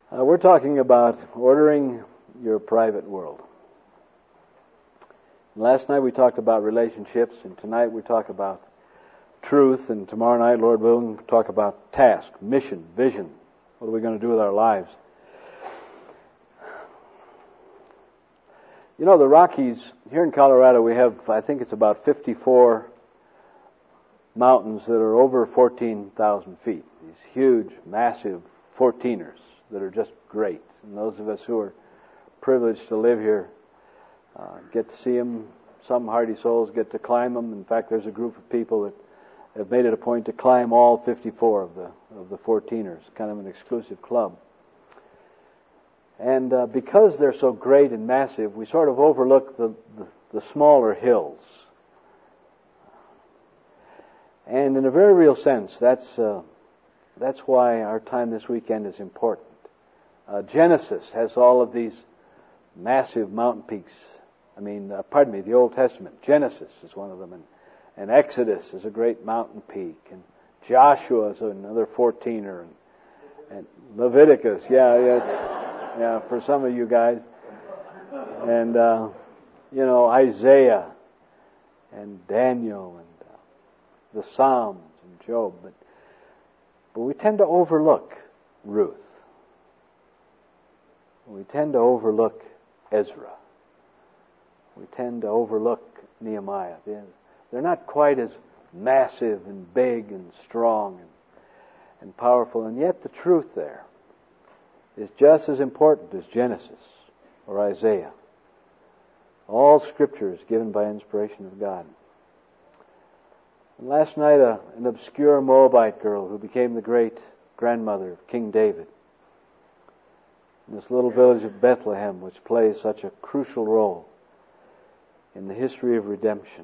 We're talking about ordering your private world. Last night we talked about relationships, and tonight we talk about truth, and tomorrow night, Lord willing, we'll talk about task, mission, vision. What are we going to do with our lives? You know, the Rockies, here in Colorado, we have, I think it's about 54 mountains that are over 14,000 feet. These huge, massive 14ers that are just great. And those of us who are privileged to live here get to see them. Some hardy souls get to climb them. In fact, there's a group of people that have made it a point to climb all 54 of the 14ers, kind of an exclusive club. And because they're so great and massive, we sort of overlook the smaller hills. And in a very real sense, that's why our time this weekend is important. Genesis has all of these massive mountain peaks. The Old Testament. Genesis is one of them, and Exodus is a great mountain peak, and Joshua is another 14er, and Leviticus, for some of you guys, and Isaiah, and Daniel, and the Psalms, and Job, but we tend to overlook Ruth. We tend to overlook Ezra. We tend to overlook Nehemiah. They're not quite as massive and big and strong and powerful, and yet the truth there is just as important as Genesis or Isaiah. All Scripture is given by inspiration of God. And last night, an obscure Moabite girl who became the great grandmother of King David in this little village of Bethlehem, which plays such a crucial role in the history of redemption.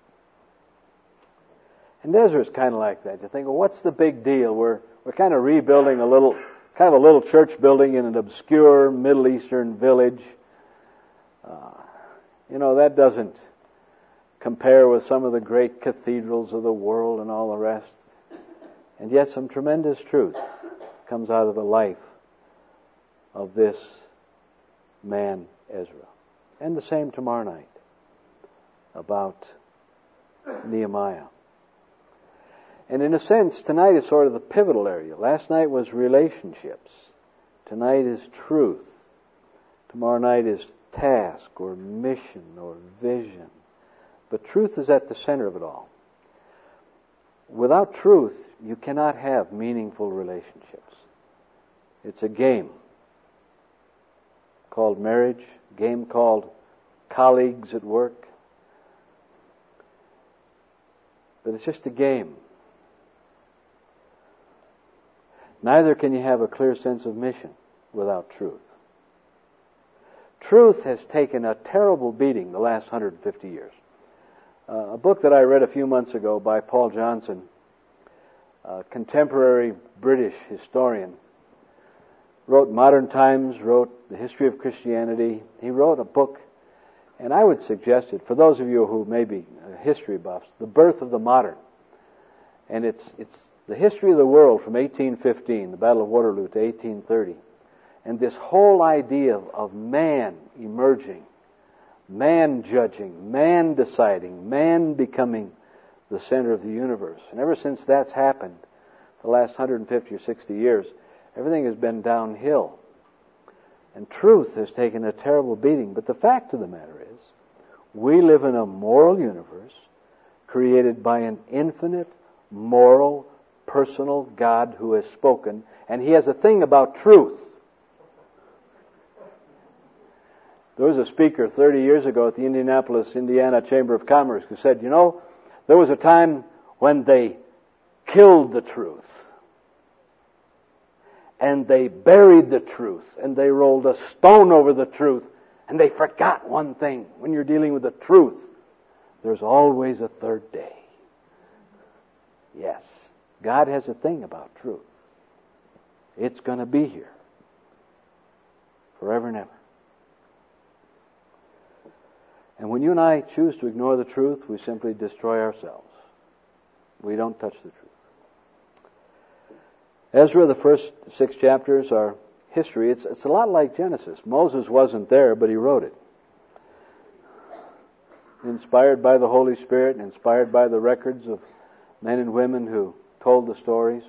And Ezra's kind of like that. You think, well, what's the big deal? We're kind of rebuilding a little church building in an obscure Middle Eastern village. That doesn't compare with some of the great cathedrals of the world and all the rest. And yet some tremendous truth comes out of the life of this man, Ezra. And the same tomorrow night about Nehemiah. And in a sense, tonight is sort of the pivotal area. Last night was relationships. Tonight is truth. Tomorrow night is task or mission or vision. But truth is at the center of it all. Without truth, you cannot have meaningful relationships. It's a game called marriage, a game called colleagues at work. But it's just a game. Neither can you have a clear sense of mission without truth. Truth has taken a terrible beating the last 150 years. A book that I read a few months ago by Paul Johnson, a contemporary British historian, wrote Modern Times, wrote The History of Christianity. He wrote a book, and I would suggest it, for those of you who may be history buffs, The Birth of the Modern. And it's the history of the world from 1815, the Battle of Waterloo, to 1830. And this whole idea of man emerging, man judging, man deciding, man becoming the center of the universe. And ever since that's happened, the last 150 or 60 years, everything has been downhill. And truth has taken a terrible beating. But the fact of the matter is, we live in a moral universe created by an infinite, moral, personal God who has spoken. And He has a thing about truth. There was a speaker 30 years ago at the Indianapolis, Indiana Chamber of Commerce who said, there was a time when they killed the truth. And they buried the truth. And they rolled a stone over the truth. And they forgot one thing. When you're dealing with the truth, there's always a third day. Yes, God has a thing about truth. It's going to be here forever and ever. And when you and I choose to ignore the truth, we simply destroy ourselves. We don't touch the truth. Ezra, the first 6 chapters, are history. It's a lot like Genesis. Moses wasn't there, but he wrote it. Inspired by the Holy Spirit, inspired by the records of men and women who told the stories.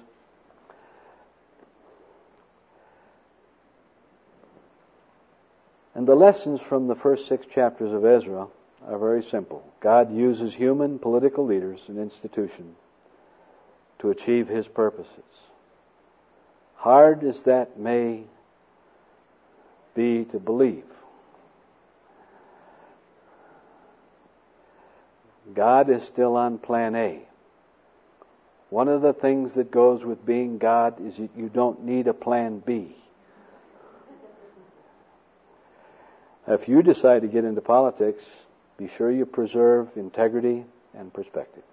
And the lessons from the first 6 chapters of Ezra are very simple. God uses human political leaders and institutions to achieve His purposes. Hard as that may be to believe, God is still on plan A. One of the things that goes with being God is you don't need a plan B. If you decide to get into politics, be sure you preserve integrity and perspective.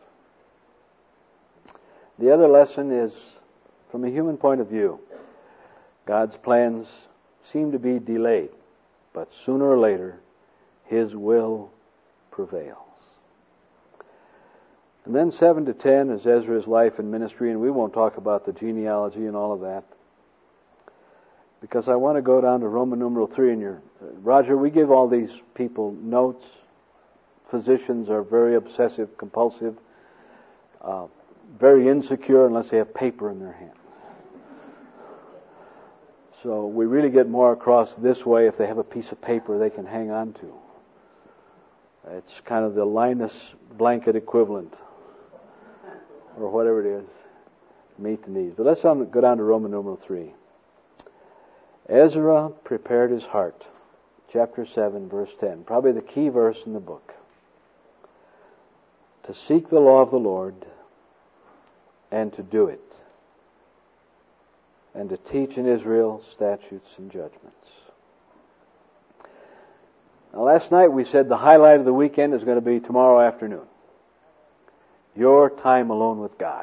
The other lesson is, from a human point of view, God's plans seem to be delayed, but sooner or later, His will prevails. And then 7 to 10 is Ezra's life and ministry, and we won't talk about the genealogy and all of that, because I want to go down to Roman numeral 3 in your... Roger, we give all these people notes. Physicians are very obsessive, compulsive, very insecure unless they have paper in their hand. So we really get more across this way if they have a piece of paper they can hang on to. It's kind of the Linus blanket equivalent, or whatever it is, meet the needs. But let's go down to Roman numeral 3. Ezra prepared his heart. Chapter 7, verse 10. Probably the key verse in the book. To seek the law of the Lord and to do it. And to teach in Israel statutes and judgments. Now, last night we said the highlight of the weekend is going to be tomorrow afternoon. Your time alone with God.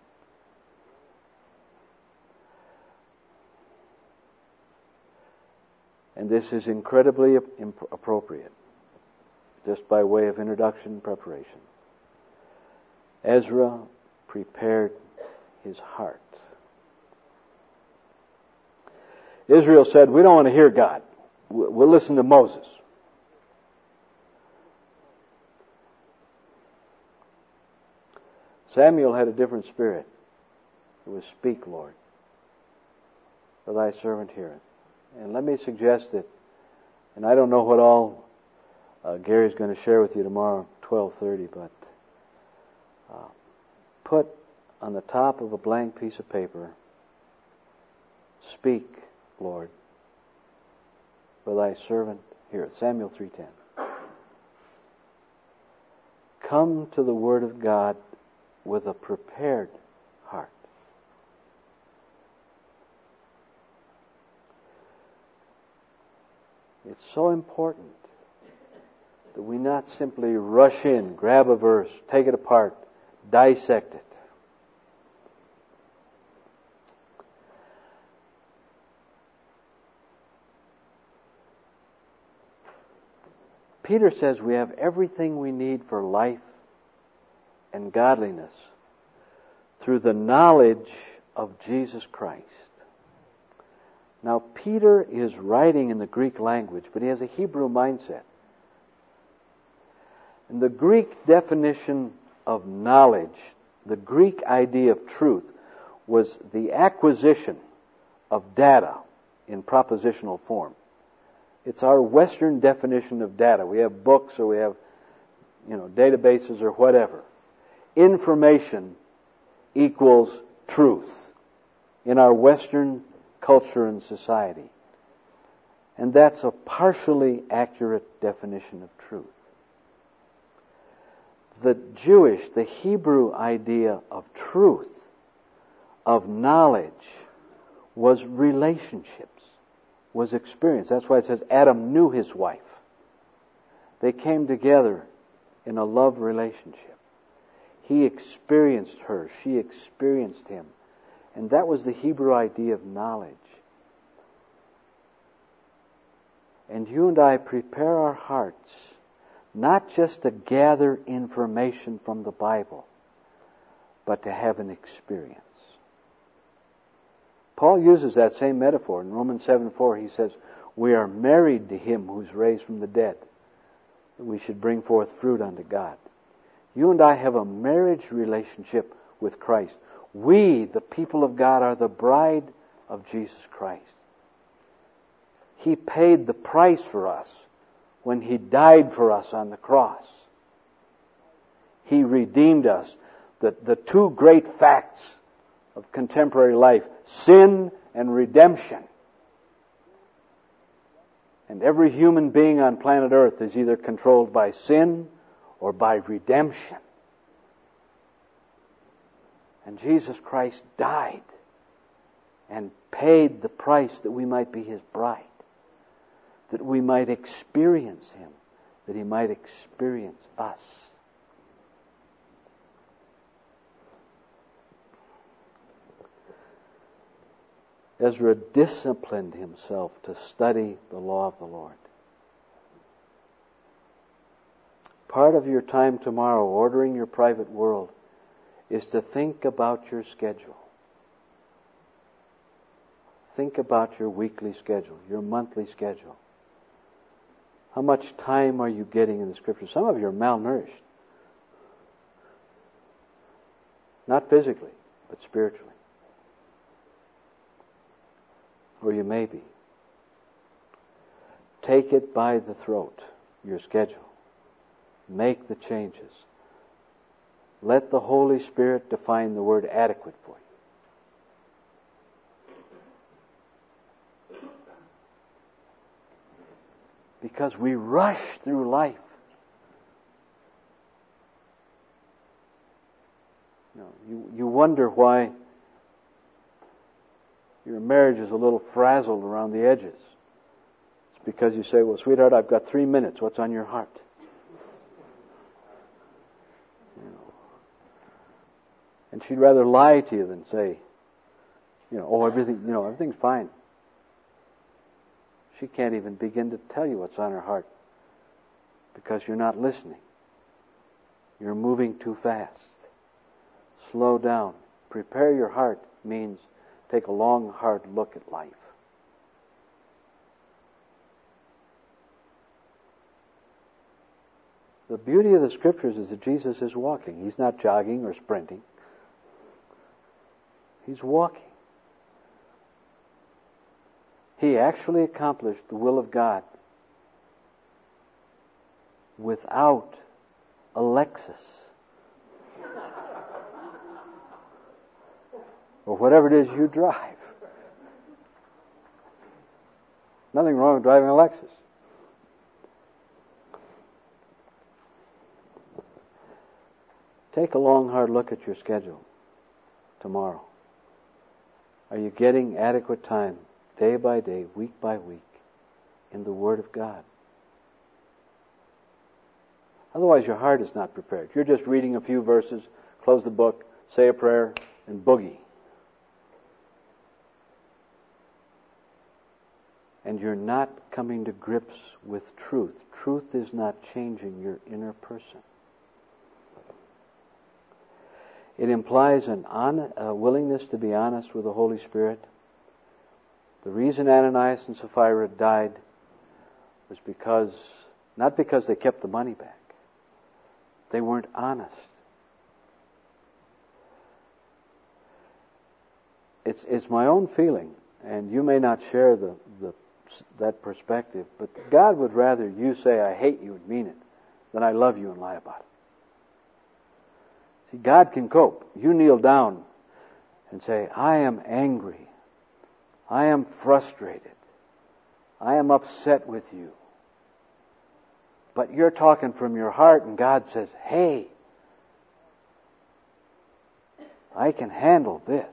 And this is incredibly appropriate, just by way of introduction and preparation. Ezra prepared his heart. Israel said, we don't want to hear God. We'll listen to Moses. Samuel had a different spirit. It was, speak, Lord, for thy servant heareth. And let me suggest that, and I don't know what all Gary's going to share with you tomorrow at 12:30, but put on the top of a blank piece of paper, speak, Lord, for thy servant heareth. Samuel 3:10. Come to the Word of God with a prepared heart. It's so important that we not simply rush in, grab a verse, take it apart, dissect it. Peter says we have everything we need for life and godliness through the knowledge of Jesus Christ. Now, Peter is writing in the Greek language, but he has a Hebrew mindset. And the Greek definition of knowledge, the Greek idea of truth, was the acquisition of data in propositional form. It's our Western definition of data. We have books or we have, databases or whatever. Information equals truth in our Western culture and society. And that's a partially accurate definition of truth. The Hebrew idea of truth, of knowledge, was relationships, was experience. That's why it says Adam knew his wife. They came together in a love relationship. He experienced her. She experienced him. And that was the Hebrew idea of knowledge. And you and I prepare our hearts not just to gather information from the Bible, but to have an experience. Paul uses that same metaphor. In Romans 7:4 he says, we are married to Him who's raised from the dead, that we should bring forth fruit unto God. You and I have a marriage relationship with Christ. We, the people of God, are the bride of Jesus Christ. He paid the price for us when He died for us on the cross. He redeemed us. The two great facts of contemporary life, sin and redemption. And every human being on planet Earth is either controlled by sin or by redemption. And Jesus Christ died and paid the price that we might be His bride, that we might experience Him, that He might experience us. Ezra disciplined himself to study the law of the Lord. Part of your time tomorrow, ordering your private world, is to think about your schedule. Think about your weekly schedule, your monthly schedule. How much time are you getting in the Scriptures? Some of you are malnourished. Not physically, but spiritually. Or you may be. Take it by the throat, your schedule. Make the changes. Let the Holy Spirit define the word adequate for you. Because we rush through life. You wonder why your marriage is a little frazzled around the edges. It's because you say, well, sweetheart, I've got 3 minutes. What's on your heart? And she'd rather lie to you than say, everything's fine. She can't even begin to tell you what's on her heart because you're not listening. You're moving too fast. Slow down. Prepare your heart means take a long, hard look at life. The beauty of the Scriptures is that Jesus is walking. He's not jogging or sprinting. He's walking. He actually accomplished the will of God without a Lexus. Or whatever it is you drive. Nothing wrong with driving a Lexus. Take a long, hard look at your schedule tomorrow. Are you getting adequate time, day by day, week by week, in the Word of God? Otherwise, your heart is not prepared. You're just reading a few verses, close the book, say a prayer, and boogie. And you're not coming to grips with truth. Truth is not changing your inner person. It implies a willingness to be honest with the Holy Spirit. The reason Ananias and Sapphira died was not because they kept the money back. They weren't honest. It's my own feeling, and you may not share that perspective, but God would rather you say, I hate you and mean it, than I love you and lie about it. See, God can cope. You kneel down and say, I am angry. I am frustrated. I am upset with you. But you're talking from your heart, and God says, hey, I can handle this.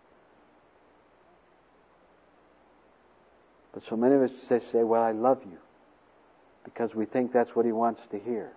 But so many of us say, well, I love you, because we think that's what He wants to hear.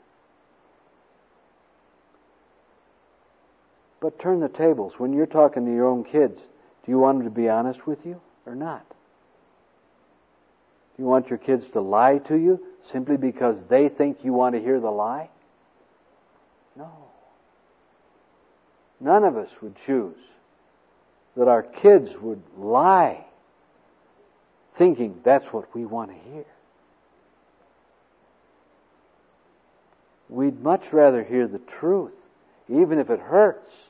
But turn the tables. When you're talking to your own kids, do you want them to be honest with you or not? Do you want your kids to lie to you simply because they think you want to hear the lie? No. None of us would choose that our kids would lie, thinking that's what we want to hear. We'd much rather hear the truth, even if it hurts,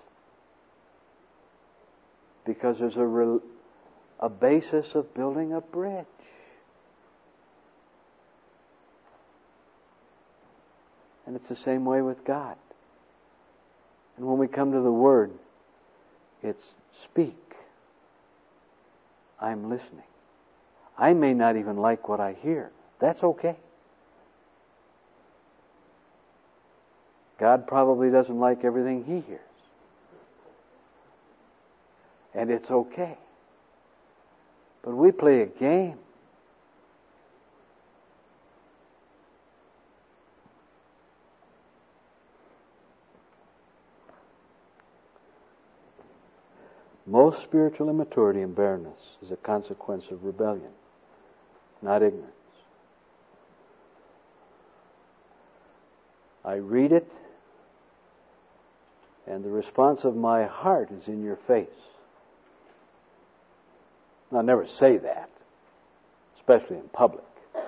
because there's a basis of building a bridge. And it's the same way with God. And when we come to the Word, it's speak. I'm listening. I may not even like what I hear. That's okay. God probably doesn't like everything He hears. And it's okay. But we play a game. Most spiritual immaturity and barrenness is a consequence of rebellion, not ignorance. I read it, and the response of my heart is in your face. I'll never say that, especially in public.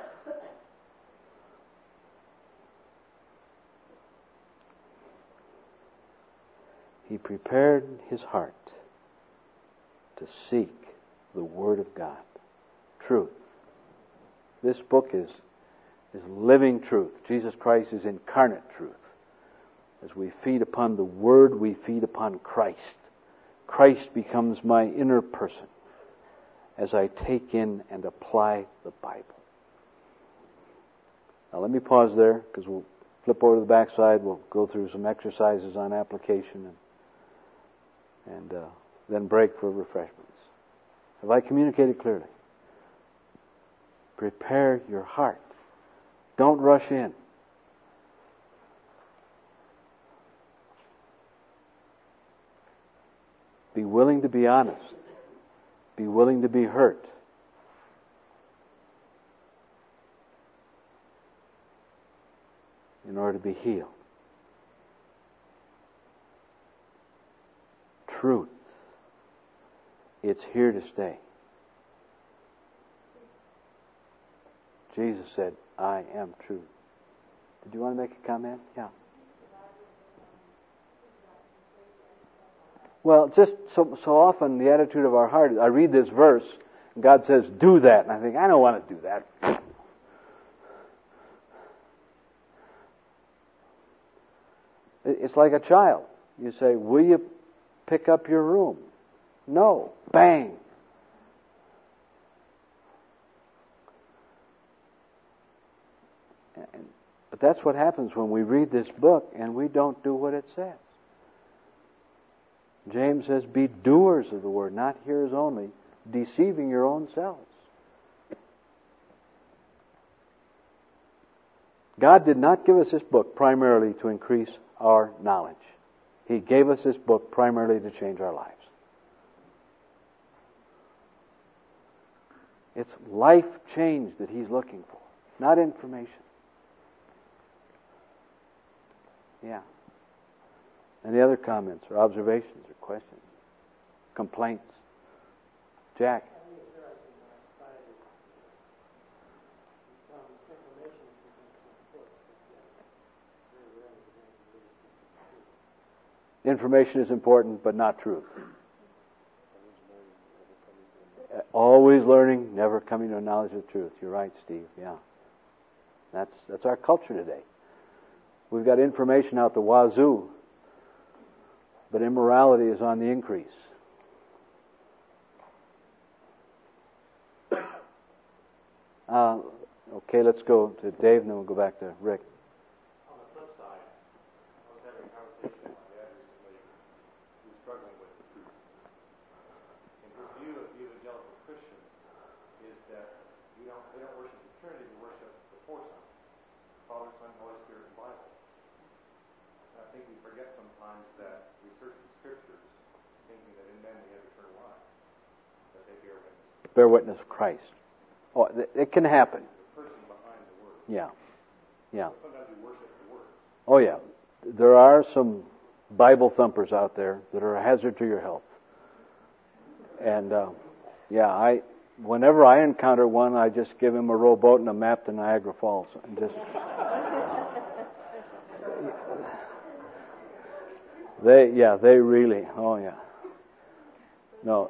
He prepared his heart to seek the Word of God, truth. This book is living truth. Jesus Christ is incarnate truth. As we feed upon the Word, we feed upon Christ. Christ becomes my inner person as I take in and apply the Bible. Now let me pause there, because we'll flip over to the backside. We'll go through some exercises on application and then break for refreshments. Have I communicated clearly? Prepare your heart. Don't rush in. Be willing to be honest. Be willing to be hurt. In order to be healed. Truth. It's here to stay. Jesus said, I am truth. Did you want to make a comment? Yeah. Well, just so often the attitude of our heart is, I read this verse, and God says, do that. And I think, I don't want to do that. It's like a child. You say, will you pick up your room? No. Bang. But that's what happens when we read this book and we don't do what it says. James says, be doers of the word, not hearers only, deceiving your own selves. God did not give us this book primarily to increase our knowledge. He gave us this book primarily to change our lives. It's life change that He's looking for, not information. Yeah. Any other comments or observations or questions? Complaints? Jack? Information is important, but not truth. Always learning, never coming to a knowledge of the truth. You're right, Steve. Yeah. That's our culture today. We've got information out the wazoo, but immorality is on the increase. Okay, let's go to Dave, and then we'll go back to Rick. On the flip side, I was having a conversation with my dad recently who's struggling with the truth. And his view of evangelical Christians is that they don't worship the Trinity, they worship the four sons, Father, Son, Holy Spirit, and Bible. And I think we forget sometimes that we search the Scriptures thinking that in them we have eternal life, that they bear witness. Bear witness of Christ. Oh, it can happen. The person behind the word. Yeah. Yeah. Sometimes we worship the word. Oh, yeah. There are some Bible thumpers out there that are a hazard to your health. And whenever I encounter one, I just give him a rowboat and a map to Niagara Falls, and just they really, oh yeah, no,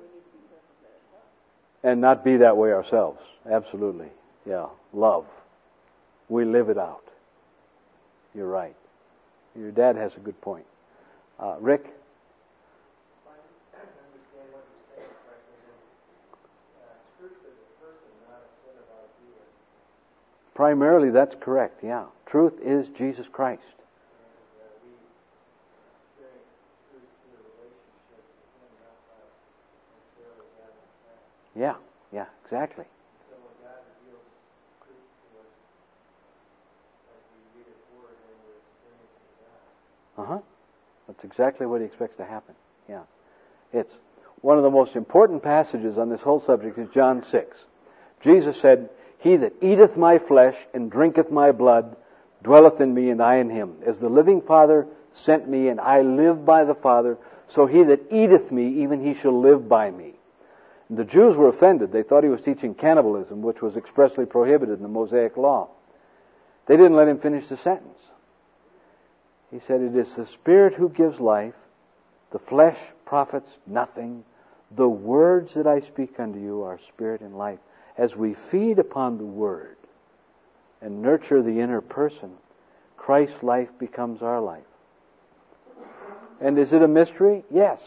and not be that way ourselves. Absolutely, yeah, love, we live it out. You're right. Your dad has a good point. Rick? I understand what you're saying correctly. Truth is a person, not a set of ideas. Primarily, that's correct, yeah. Truth is Jesus Christ. And we experience truth through a relationship with Him, not by necessarily having facts. Yeah, exactly. So when God reveals truth to us, as we read His Word and we're experiencing God. That's exactly what He expects to happen. Yeah. It's one of the most important passages on this whole subject is John 6. Jesus said, "He that eateth my flesh and drinketh my blood dwelleth in me and I in him. As the living Father sent me and I live by the Father, so he that eateth me, even he shall live by me." And the Jews were offended. They thought He was teaching cannibalism, which was expressly prohibited in the Mosaic Law. They didn't let Him finish the sentence. He said, "It is the Spirit who gives life. The flesh profits nothing. The words that I speak unto you are spirit and life." As we feed upon the Word and nurture the inner person, Christ's life becomes our life. And is it a mystery? Yes.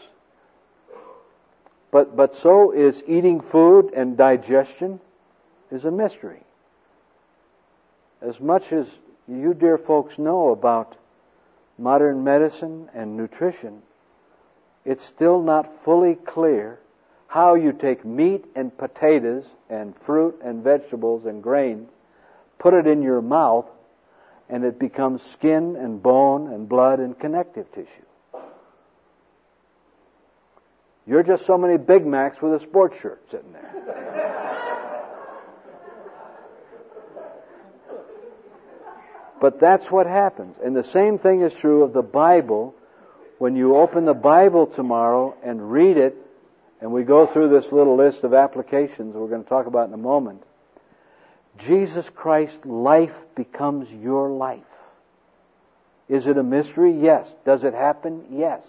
But so is eating food, and digestion is a mystery. As much as you dear folks know about modern medicine and nutrition, it's still not fully clear how you take meat and potatoes and fruit and vegetables and grains, put it in your mouth, and it becomes skin and bone and blood and connective tissue. You're just so many Big Macs with a sports shirt sitting there. But that's what happens. And the same thing is true of the Bible. When you open the Bible tomorrow and read it, and we go through this little list of applications we're going to talk about in a moment, Jesus Christ's life becomes your life. Is it a mystery? Yes. Does it happen? Yes.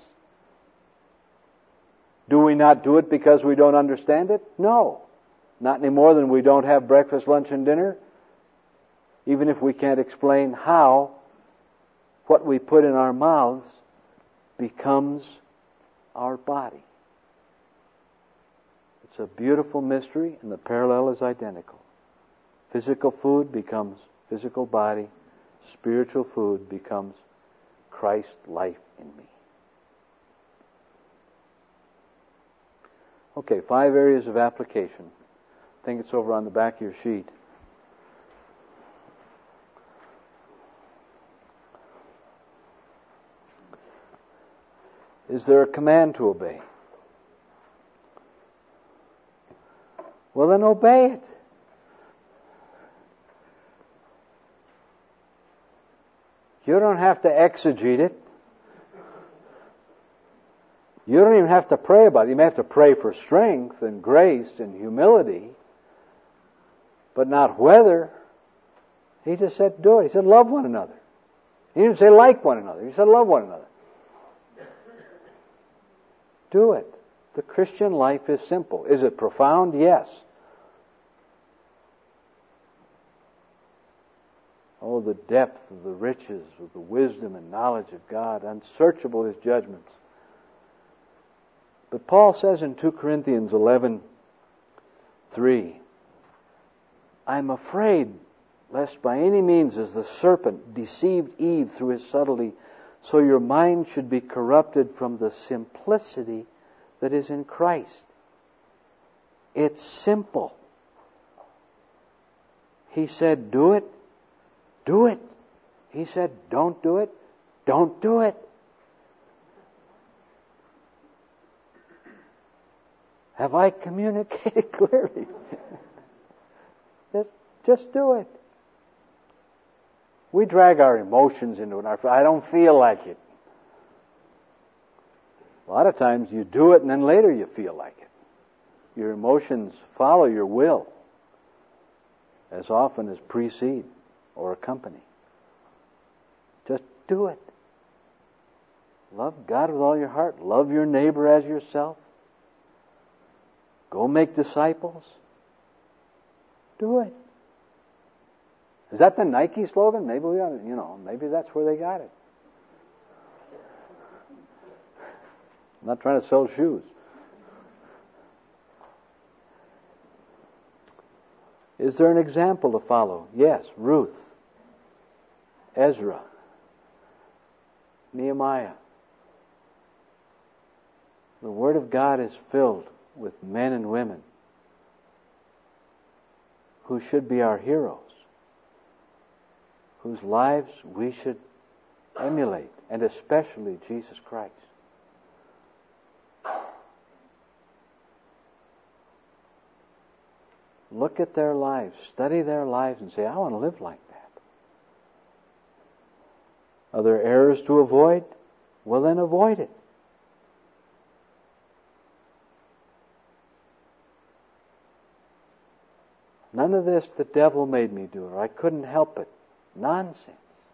Do we not do it because we don't understand it? No. Not any more than we don't have breakfast, lunch, and dinner. Even if we can't explain how what we put in our mouths becomes our body. It's a beautiful mystery, and the parallel is identical. Physical food becomes physical body. Spiritual food becomes Christ's life in me. Okay, 5 areas of application. I think it's over on the back of your sheet. Is there a command to obey? Well, then obey it. You don't have to exegete it. You don't even have to pray about it. You may have to pray for strength and grace and humility, but not whether. He just said do it. He said love one another. He didn't say like one another. He said love one another. Do it. The Christian life is simple. Is it profound? Yes. Oh, the depth of the riches of the wisdom and knowledge of God. Unsearchable His judgments. But Paul says in 2 Corinthians 11:3, "I'm afraid lest by any means as the serpent deceived Eve through his subtlety, so your mind should be corrupted from the simplicity that is in Christ." It's simple. He said, do it. Do it. He said, don't do it. Don't do it. Have I communicated clearly? Just do it. We drag our emotions into it. I don't feel like it. A lot of times you do it and then later you feel like it. Your emotions follow your will as often as precede or accompany. Just do it. Love God with all your heart. Love your neighbor as yourself. Go make disciples. Do it. Is that the Nike slogan? Maybe we ought to, maybe that's where they got it. I'm not trying to sell shoes. Is there an example to follow? Yes, Ruth, Ezra, Nehemiah. The Word of God is filled with men and women who should be our heroes, whose lives we should emulate, and especially Jesus Christ. Look at their lives, study their lives, and say, I want to live like that. Are there errors to avoid? Well, then avoid it. None of this the devil made me do, or I couldn't help it. Nonsense.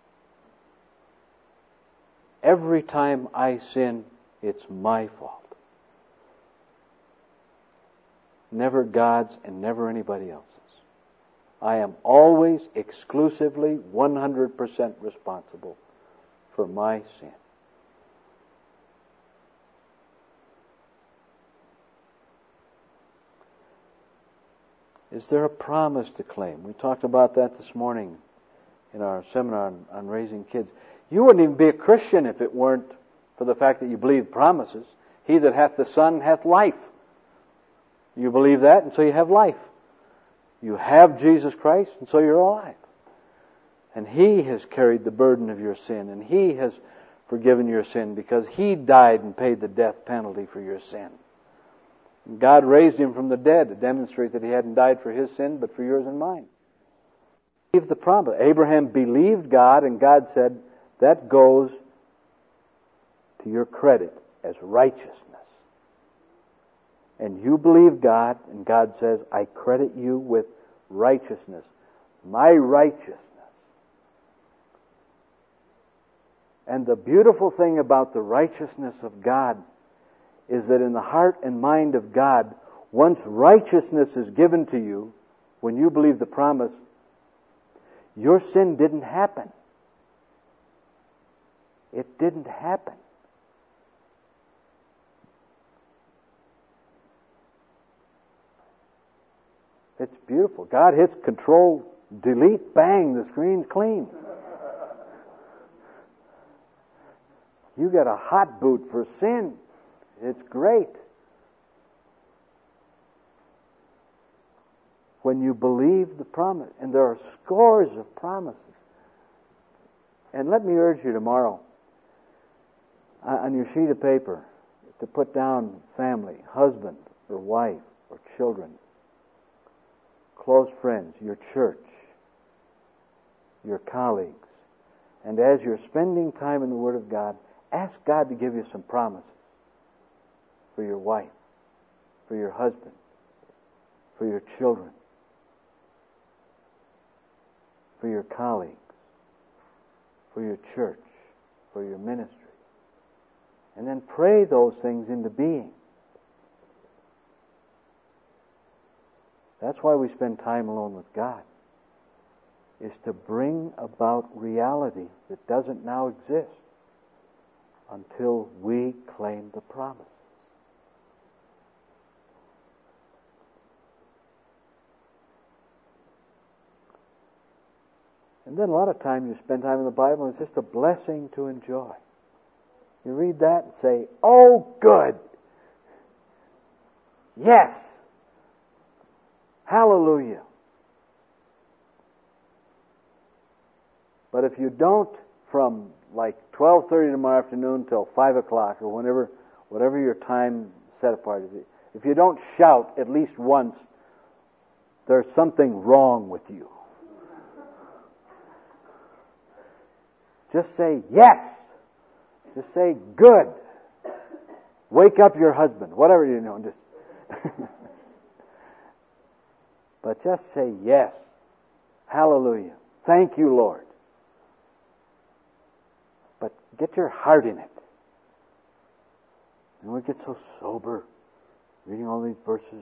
Every time I sin, it's my fault. Never God's and never anybody else's. I am always exclusively 100% responsible for my sin. Is there a promise to claim? We talked about that this morning in our seminar on raising kids. You wouldn't even be a Christian if it weren't for the fact that you believe promises. He that hath the Son hath life. You believe that, and so you have life. You have Jesus Christ, and so you're alive. And He has carried the burden of your sin, and He has forgiven your sin because He died and paid the death penalty for your sin. And God raised Him from the dead to demonstrate that He hadn't died for His sin, but for yours and mine. Believe the promise. Abraham believed God, and God said, that goes to your credit as righteousness. And you believe God, and God says, I credit you with righteousness. My righteousness. And the beautiful thing about the righteousness of God is that in the heart and mind of God, once righteousness is given to you, when you believe the promise, your sin didn't happen. It didn't happen. It's beautiful. God hits Control, Delete, bang, the screen's clean. You got a hot boot for sin. It's great. When you believe the promise, and there are scores of promises. And let me urge you tomorrow, on your sheet of paper, to put down family, husband or wife or children, close friends, your church, your colleagues. And as you're spending time in the Word of God, ask God to give you some promises for your wife, for your husband, for your children, for your colleagues, for your church, for your ministry. And then pray those things into being. That's why we spend time alone with God, is to bring about reality that doesn't now exist until we claim the promises. And then a lot of time you spend time in the Bible, and it's just a blessing to enjoy. You read that and say, oh, good. Yes. Hallelujah. But if you don't, from like 12:30 tomorrow afternoon till 5 o'clock or whatever your time set apart is, if you don't shout at least once, there's something wrong with you. Just say yes. Just say good. Wake up your husband. Whatever you know. Just But just say yes. Hallelujah. Thank you, Lord. But get your heart in it. And we get so sober reading all these verses.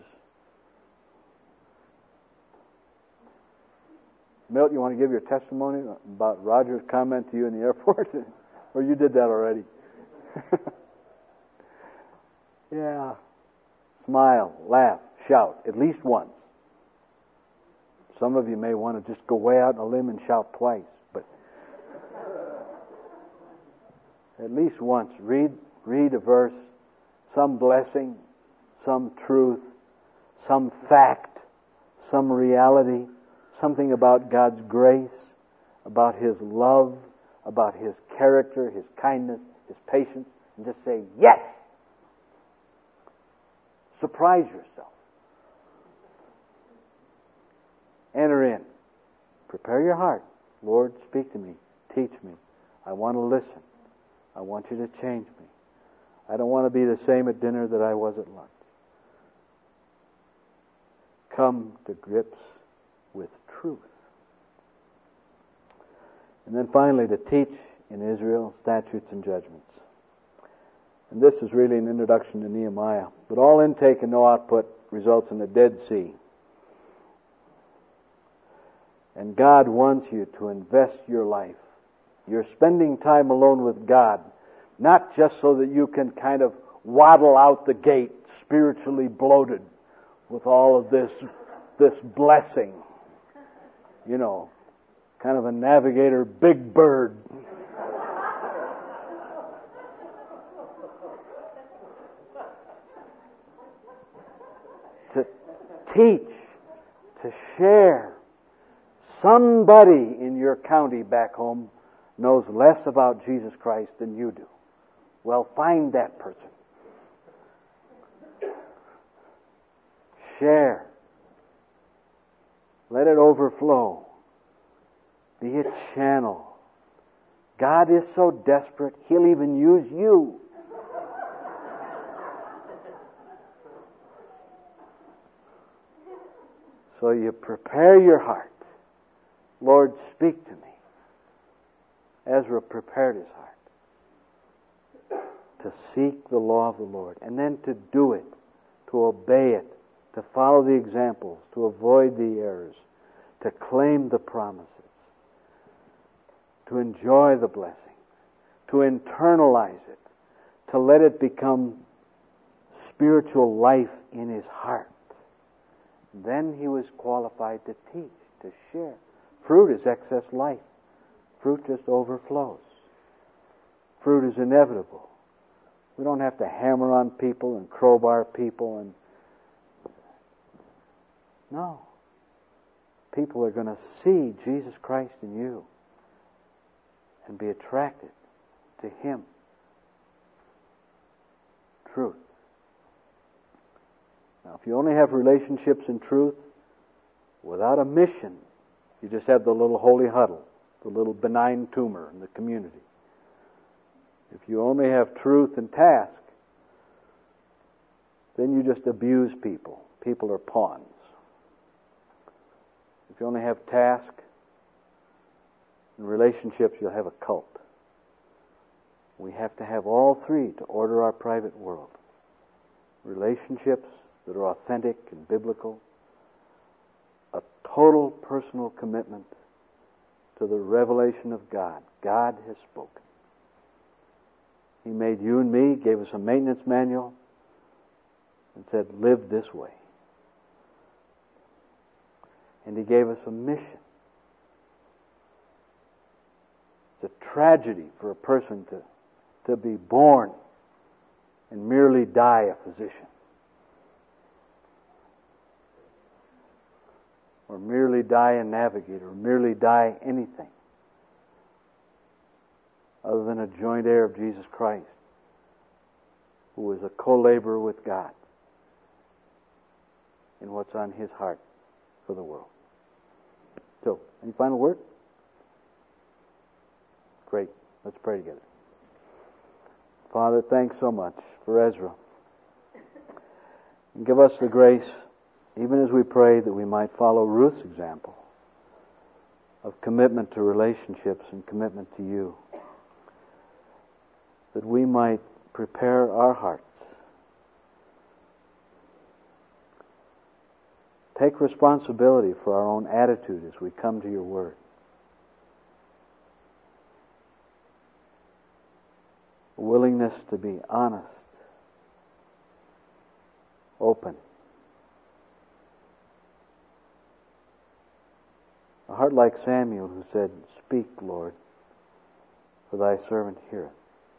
Milt, you want to give your testimony about Roger's comment to you in the airport? Or you did that already? Yeah. Smile, laugh, shout, at least once. Some of you may want to just go way out on a limb and shout twice, but at least once. Read a verse, some blessing, some truth, some fact, some reality, something about God's grace, about His love, about His character, His kindness, His patience, and just say, yes! Surprise yourself. Enter in. Prepare your heart. Lord, speak to me. Teach me. I want to listen. I want you to change me. I don't want to be the same at dinner that I was at lunch. Come to grips with truth. And then finally, to teach in Israel statutes and judgments. And this is really an introduction to Nehemiah. But all intake and no output results in a Dead Sea. And God wants you to invest your life. You're spending time alone with God, not just so that you can kind of waddle out the gate spiritually bloated with all of this blessing. You know, kind of a navigator big bird. To teach, to share. Somebody in your county back home knows less about Jesus Christ than you do. Well, find that person. Share. Let it overflow. Be a channel. God is so desperate, He'll even use you. So you prepare your heart. Lord, speak to me. Ezra prepared his heart to seek the law of the Lord, and then to do it, to obey it, to follow the examples, to avoid the errors, to claim the promises, to enjoy the blessings, to internalize it, to let it become spiritual life in his heart. Then he was qualified to teach, to share. Fruit is excess life. Fruit just overflows. Fruit is inevitable. We don't have to hammer on people and crowbar people and... No. People are going to see Jesus Christ in you and be attracted to Him. Truth. Now, if you only have relationships in truth without a mission, you just have the little holy huddle, the little benign tumor in the community. If you only have truth and task, then you just abuse people. People are pawns. If you only have task and relationships, you'll have a cult. We have to have all three to order our private world. Relationships that are authentic and biblical, a total personal commitment to the revelation of God. God has spoken. He made you and me, gave us a maintenance manual, and said, live this way. And He gave us a mission. It's a tragedy for a person to be born and merely die a physician. Or merely die a navigator, or merely die anything other than a joint heir of Jesus Christ, who is a co-laborer with God in what's on His heart for the world. So, any final word? Great. Let's pray together. Father, thanks so much for Ezra. And give us the grace even as we pray that we might follow Ruth's example of commitment to relationships and commitment to you, that we might prepare our hearts, take responsibility for our own attitude as we come to your word. A willingness to be honest, open. A heart like Samuel, who said, "Speak, Lord, for thy servant heareth."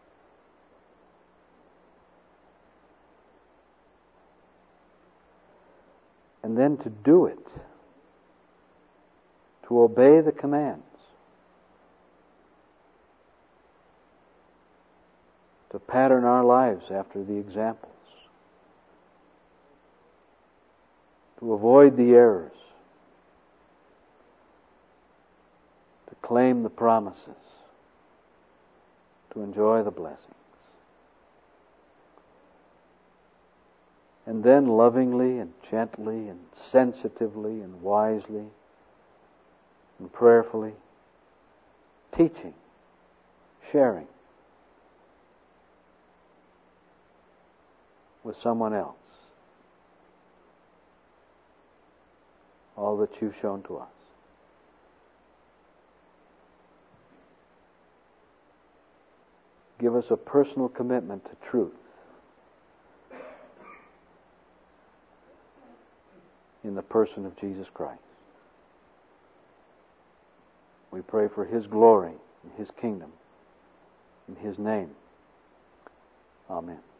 And then to do it, to obey the commands, to pattern our lives after the examples, to avoid the errors, to claim the promises, to enjoy the blessings. And then lovingly and gently and sensitively and wisely and prayerfully, teaching, sharing with someone else all that you've shown to us. Give us a personal commitment to truth in the person of Jesus Christ. We pray for His glory and His kingdom in His name. Amen.